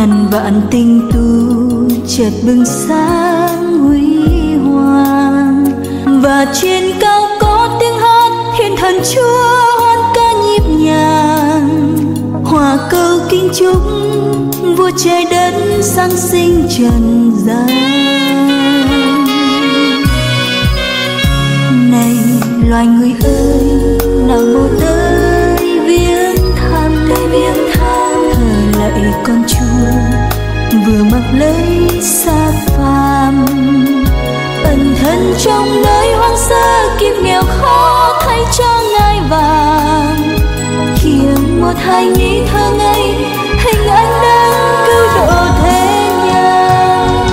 ngàn vạn tinh tu chợt bừng sáng huy hoàng, và trên cao có tiếng hát thiên thần Chúa hoan ca nhịp nhàng, hòa câu kính chúc vua trời đất giáng sinh trần gian. Này loài người ơi, nào mau tới viếng thăm, thờ lạy con Chúa vừa mặc lấy xác phàm, ẩn thân trong nơi hoang sơ kiếp nghèo khó thay cho ngai vàng. Khiêng một hài nhi thơ ngây, hình ảnh đang cứu độ thế gian.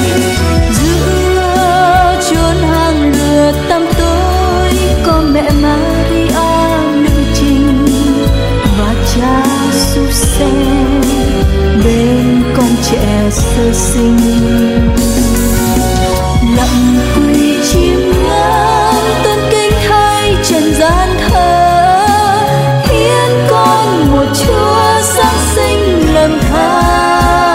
Giữa chốn hang lửa tăm tối có mẹ Maria nữ trinh và cha Giuse bên con trẻ sơ sinh. Lặng quỳ chiêm ngưỡng tôn kính thay trần gian thờ, hiến con một Chúa giáng sinh lầm than.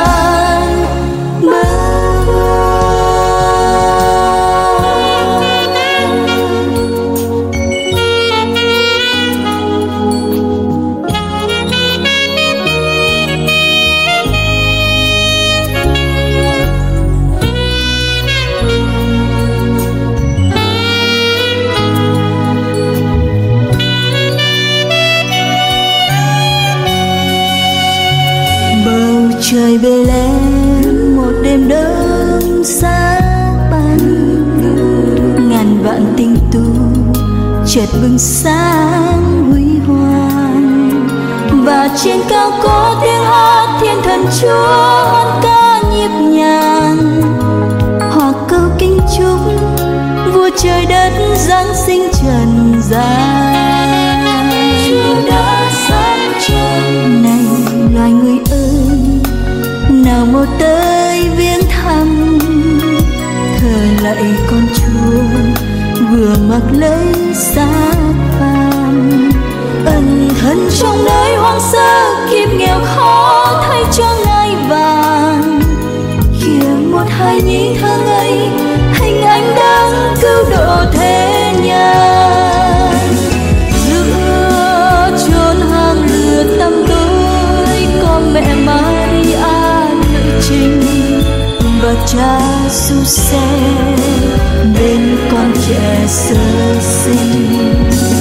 Trời Bethlehem một đêm đông giá băng, ngàn vạn tinh tu chợt bừng sáng huy hoàng, và trên cao có tiếng hát thiên thần Chúa hoan ca nhịp nhàng, hòa câu kính chúc vua trời đất giáng sinh trần gian. Chúa đã sáng trần. Này loài người ơi, nào mau tới viếng thăm, thờ lạy con Chúa vừa mặc lấy xác phàm, ẩn thân trong nơi hoang sơ kiếp nghèo khó thay cho ngai vàng. Khiêng một hài nhi thơ ngây, hình ảnh đang cứu độ thế gian. Giữa chốn hang lửa tăm tối có mẹ Maria trinh và cha Giuse bên con trẻ sơ sinh.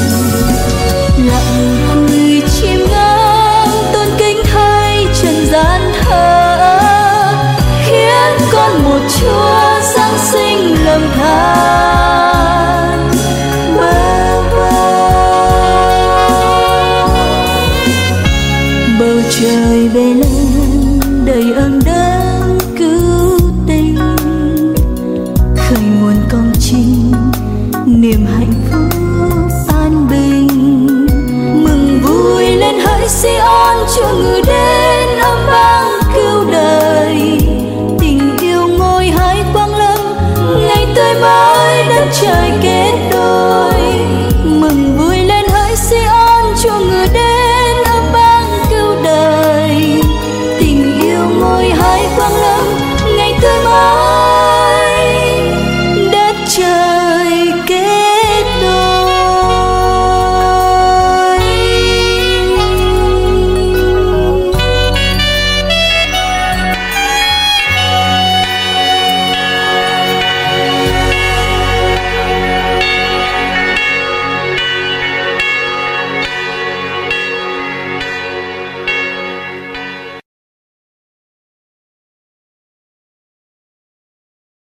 Lặng quỳ chiêm ngưỡng tôn kính thay trần gian thờ, khiến con một Chúa giáng sinh lầm than. Bầu trời Bethlehem đầy ơn đấng cứu tinh, khởi nguồn công chính niềm hạnh phúc